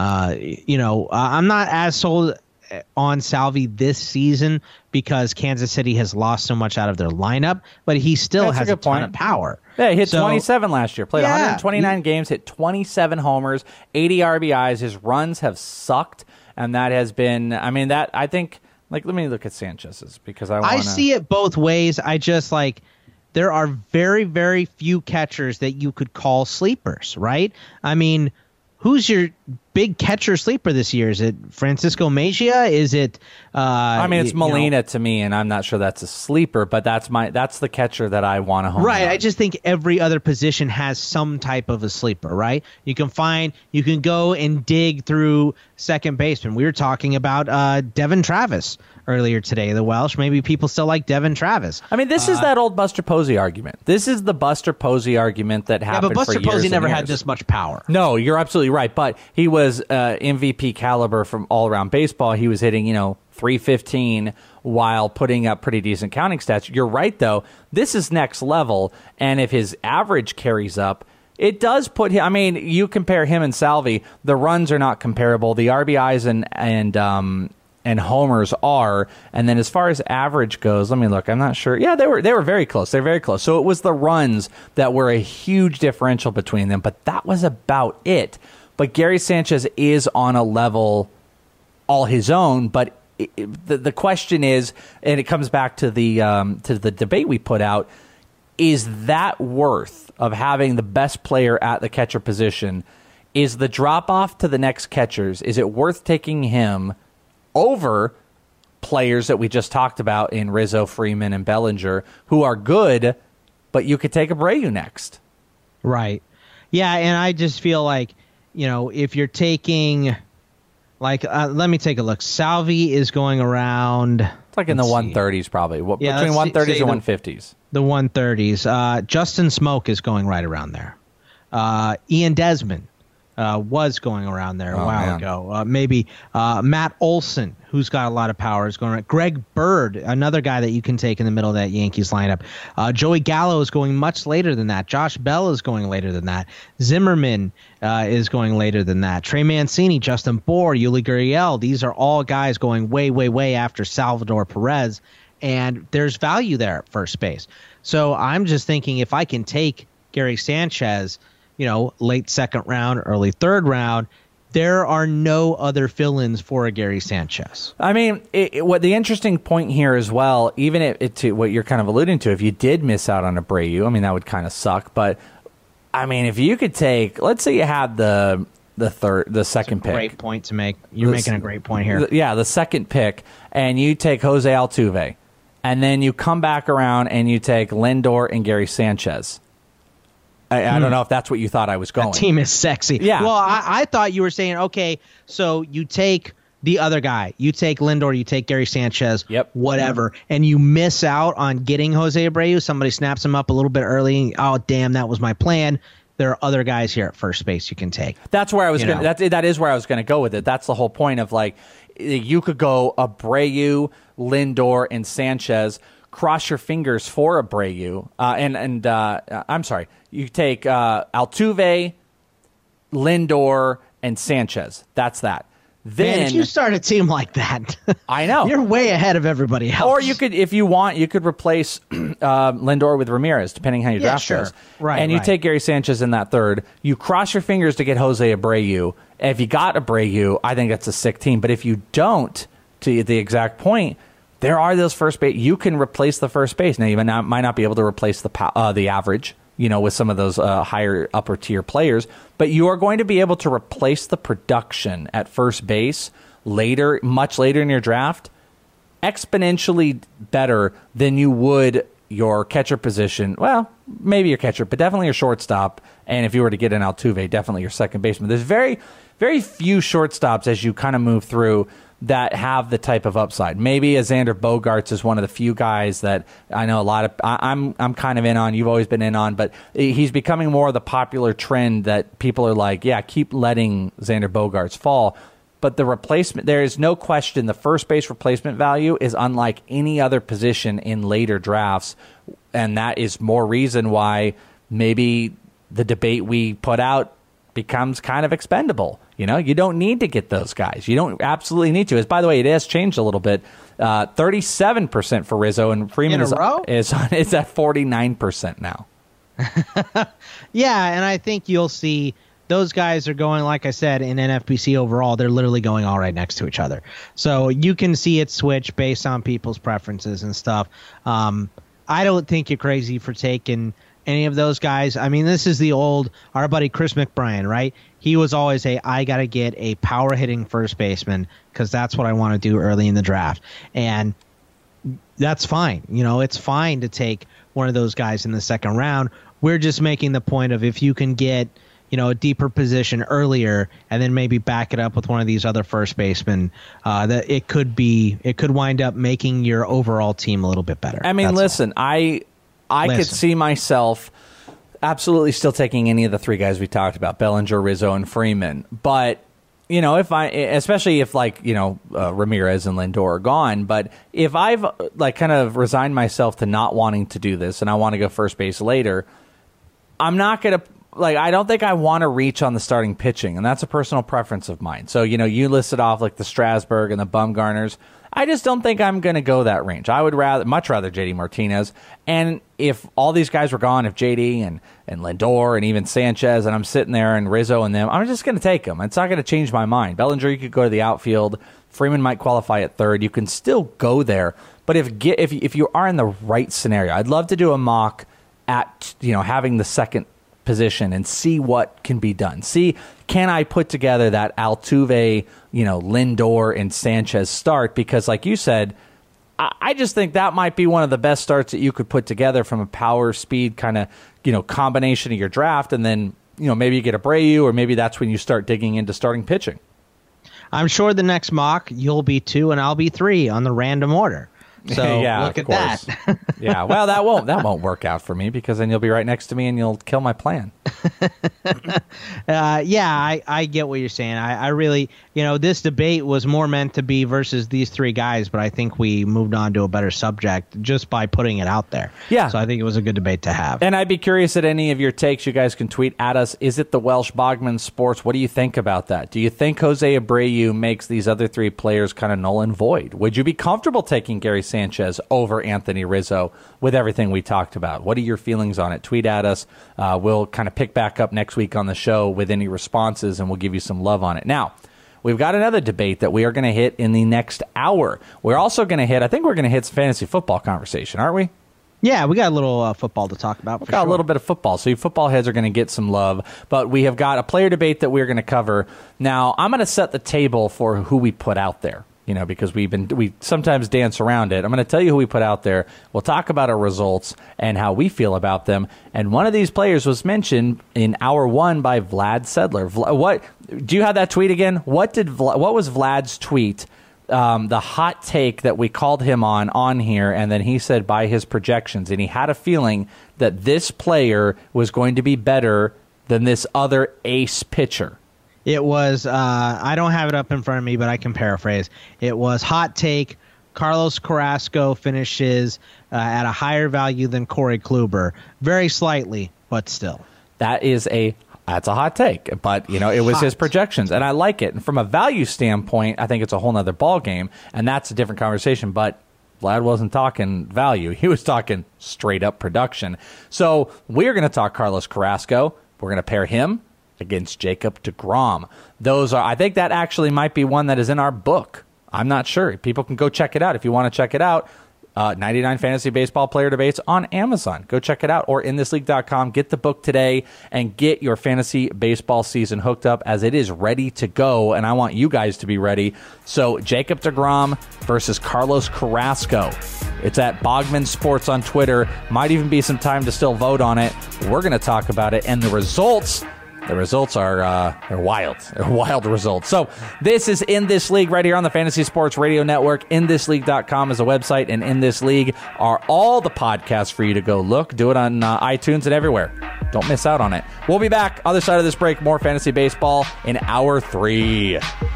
I'm not as sold on Salvi this season because Kansas City has lost so much out of their lineup, but he still has a ton of power.
Yeah, he hit 27 last year, played 129 games, hit 27 homers, 80 RBIs. His runs have sucked, and that has been, I think, let me look at Sanchez's because I
see it both ways. I just there are very, very few catchers that you could call sleepers, right? I mean, who's your big catcher sleeper this year? Is it Francisco Mejia? Is it?
It's Molina to me, and I'm not sure that's a sleeper, but that's the catcher that I want to hone.
Right.
on.
I just think every other position has some type of a sleeper, right? You can go and dig through second baseman. We were talking about Devin Travis earlier today, the Welsh. Maybe people still like Devin Travis.
This is that old Buster Posey argument. This is the Buster Posey argument that happened for years.
But Buster Posey never
years.
had this much power.
No, you're absolutely right. But he was MVP caliber from all around baseball. He was hitting, 315 while putting up pretty decent counting stats. You're right, though. This is next level. And if his average carries up, it does put him. You compare him and Salvi. The runs are not comparable. The RBIs and homers are. And then as far as average goes, let me look. I'm not sure. Yeah, they were very close. They're very close. So it was the runs that were a huge differential between them, but that was about it. But Gary Sanchez is on a level all his own. But the question is, and it comes back to the debate we put out, is that worth of having the best player at the catcher position? Is the drop off to the next catchers? Is it worth taking him over players that we just talked about in Rizzo, Freeman, and Bellinger, who are good, but you could take Abreu next?
Right. Yeah, and I just feel like, if you're taking, let me take a look. Salvi is going around.
It's like in the 130s, probably. Between 130s and 150s.
The 130s. Justin Smoke is going right around there. Ian Desmond was going around there a while ago. Maybe Matt Olson, who's got a lot of power, is going around. Greg Bird, another guy that you can take in the middle of that Yankees lineup. Joey Gallo is going much later than that. Josh Bell is going later than that. Zimmerman is going later than that. Trey Mancini, Justin Bour, Yuli Gurriel. These are all guys going way, way, way after Salvador Perez. And there's value there at first base. So I'm just thinking if I can take Gary Sanchez, late second round, early third round, there are no other fill-ins for a Gary Sanchez.
I mean, what the interesting point here as well, even to what you're kind of alluding to, if you did miss out on Abreu, I mean, that would kind of suck. But I mean, if you could take, let's say you had the second pick.
Great point to make. You're making a great point here.
The second pick, and you take Jose Altuve, and then you come back around and you take Lindor and Gary Sanchez. I don't know if that's what you thought I was going.
That team is sexy.
Yeah.
Well, I thought you were saying, okay, so you take the other guy. You take Lindor, you take Gary Sanchez, whatever, and you miss out on getting Jose Abreu. Somebody snaps him up a little bit early. Oh, damn, that was my plan. There are other guys here at first base you can take.
That's where I was going. That is where I was going to go with it. That's the whole point of, like, you could go Abreu, Lindor, and Sanchez. Cross your fingers for Abreu, and I'm sorry. You take Altuve, Lindor, and Sanchez. That's that. Then,
man, if you start a team like that,
I know
you're way ahead of everybody else.
Or you could, if you want, you could replace Lindor with Ramirez, depending how your draft goes.
Right,
and you take Gary Sanchez in that third. You cross your fingers to get Jose Abreu. If you got Abreu, I think that's a sick team. But if you don't, to the exact point, there are those first base. You can replace the first base. Now, you might not be able to replace the average, with some of those higher upper tier players, but you are going to be able to replace the production at first base later, much later in your draft, exponentially better than you would your catcher position. Well, maybe your catcher, but definitely your shortstop. And if you were to get an Altuve, definitely your second baseman. There's very, very few shortstops as you kind of move through that have the type of upside. Maybe a Xander Bogaerts is one of the few guys that I know a lot of. I'm kind of in on. You've always been in on, but he's becoming more of the popular trend that people are like, yeah, keep letting Xander Bogaerts fall. But the replacement, there is no question, the first base replacement value is unlike any other position in later drafts, and that is more reason why maybe the debate we put out becomes kind of expendable. You don't need to get those guys. You don't absolutely need to. As by the way, it has changed a little bit. 37% for Rizzo, and Freeman is at 49% now.
Yeah, and I think you'll see those guys are going, like I said, in NFBC overall, they're literally going all right next to each other. So you can see it switch based on people's preferences and stuff. I don't think you're crazy for taking any of those guys. I mean, this is our buddy Chris McBrien, right? He was always I got to get a power hitting first baseman because that's what I want to do early in the draft. And that's fine. It's fine to take one of those guys in the second round. We're just making the point of if you can get, a deeper position earlier and then maybe back it up with one of these other first basemen, that it could wind up making your overall team a little bit better.
I mean, listen, I could see myself absolutely still taking any of the three guys we talked about, Bellinger, Rizzo, and Freeman. But, especially if Ramirez and Lindor are gone, but if I've kind of resigned myself to not wanting to do this and I want to go first base later, I'm not going to, I don't think I want to reach on the starting pitching, and that's a personal preference of mine. So, you listed off the Strasburg and the Bumgarners. I just don't think I'm going to go that range. I would much rather JD Martinez. And if all these guys were gone, if JD and Lindor and even Sanchez, and I'm sitting there and Rizzo and them, I'm just going to take them. It's not going to change my mind. Bellinger, you could go to the outfield. Freeman might qualify at third. You can still go there. But if you are in the right scenario, I'd love to do a mock at having the second position and see what can be done. See, can I put together that Altuve, Lindor and Sanchez start? Because like you said, I just think that might be one of the best starts that you could put together from a power speed kind of, combination of your draft. And then, maybe you get Abreu, or maybe that's when you start digging into starting pitching.
I'm sure the next mock you'll be 2 and I'll be 3 on the random order. So
Yeah,
look
of
at
course.
that.
Yeah, well, that won't work out for me because then you'll be right next to me and you'll kill my plan.
I get what you're saying. I really, this debate was more meant to be versus these three guys, but I think we moved on to a better subject just by putting it out there.
Yeah.
So I think it was a good debate to have.
And I'd be curious at any of your takes. You guys can tweet at us. Is it the Welsh Bogman Sports? What do you think about that? Do you think Jose Abreu makes these other three players kind of null and void? Would you be comfortable taking Gary Sanchez over Anthony Rizzo with everything we talked about? What are your feelings on it? Tweet at us. We'll kind of pick back up next week on the show with any responses, and we'll give you some love on it. Now, we've got another debate that we are going to hit in the next hour. We're also going to hit, I think we're going to hit some fantasy football conversation, aren't we?
Yeah, we got a little football to talk about.
We've got a little bit of football, so you football heads are going to get some love. But we have got a player debate that we're going to cover. Now, I'm going to set the table for who we put out there, because we sometimes dance around it. I'm going to tell you who we put out there. We'll talk about our results and how we feel about them. And one of these players was mentioned in hour one by Vlad Sedler. What do you have that tweet again? What was Vlad's tweet? The hot take that we called him on here, and then he said by his projections, and he had a feeling that this player was going to be better than this other ace pitcher.
It was, I don't have it up in front of me, but I can paraphrase. It was hot take, Carlos Carrasco finishes at a higher value than Corey Kluber. Very slightly, but still.
That's a hot take, but it was his projections, and I like it. And from a value standpoint, I think it's a whole nother ball game, and that's a different conversation. But Vlad wasn't talking value; he was talking straight up production. So we're going to talk Carlos Carrasco. We're going to pair him against Jacob deGrom. I think that actually might be one that is in our book. I'm not sure. People can go check it out if you want to check it out. 99 Fantasy Baseball Player Debates on Amazon. Go check it out, or inthisleague.com. Get the book today and get your fantasy baseball season hooked up, as it is ready to go, and I want you guys to be ready. So Jacob deGrom versus Carlos Carrasco. It's at Bogman Sports on Twitter. Might even be some time to still vote on it. We're going to talk about it, and the results are they're wild. They're wild results. So this is In This League right here on the Fantasy Sports Radio Network. InThisLeague.com is a website, and In This League are all the podcasts for you to go look. Do it on iTunes and everywhere. Don't miss out on it. We'll be back other side of this break. More fantasy baseball in hour 3.